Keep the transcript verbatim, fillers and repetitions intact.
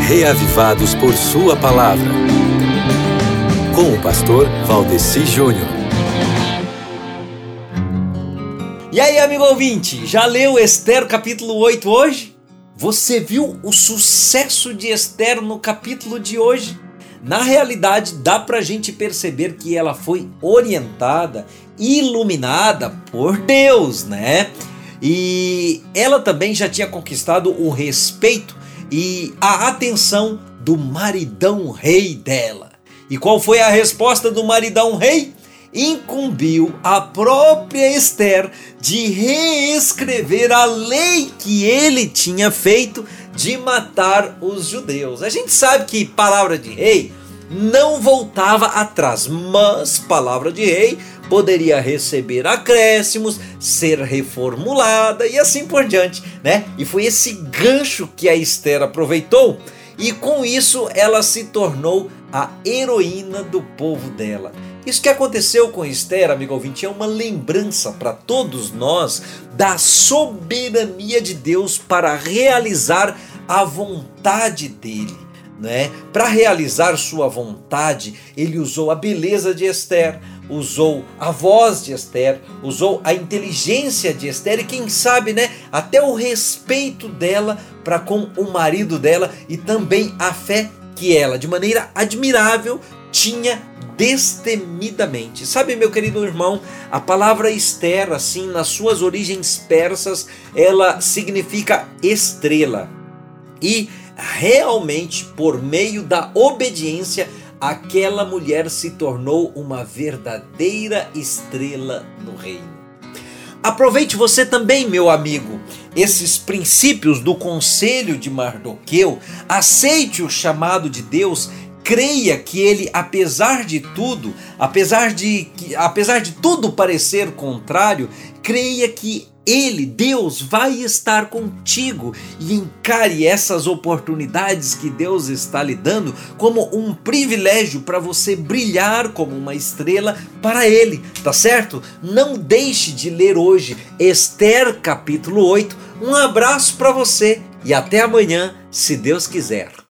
reavivados por sua palavra. Com o pastor Valdeci Júnior. E aí, amigo ouvinte, já leu Esther capítulo oito hoje? Você viu o sucesso de Esther no capítulo de hoje? Na realidade, dá pra gente perceber que ela foi orientada, iluminada por Deus, né? E ela também já tinha conquistado o respeito e a atenção do maridão rei dela. E qual foi a resposta do maridão rei? Incumbiu a própria Esther de reescrever a lei que ele tinha feito de matar os judeus. A gente sabe que palavra de rei não voltava atrás, mas palavra de rei poderia receber acréscimos, ser reformulada e assim por diante, né? E foi esse gancho que a Esther aproveitou e com isso ela se tornou a heroína do povo dela. Isso que aconteceu com Esther, amigo ouvinte, é uma lembrança para todos nós da soberania de Deus para realizar a vontade dele, né? Para realizar sua vontade, ele usou a beleza de Esther, usou a voz de Esther, usou a inteligência de Esther e quem sabe, né, até o respeito dela para com o marido dela e também a fé que ela, de maneira admirável, tinha destemidamente. Sabe, meu querido irmão, a palavra Esther, assim, nas suas origens persas, ela significa estrela. E realmente, por meio da obediência, aquela mulher se tornou uma verdadeira estrela no reino. Aproveite você também, meu amigo, esses princípios do conselho de Mardoqueu, aceite o chamado de Deus, creia que ele, apesar de tudo, apesar de, apesar de tudo parecer contrário, creia que ele, Deus, vai estar contigo e encare essas oportunidades que Deus está lhe dando como um privilégio para você brilhar como uma estrela para ele, tá certo? Não deixe de ler hoje Esther capítulo oito. Um abraço para você e até amanhã, se Deus quiser.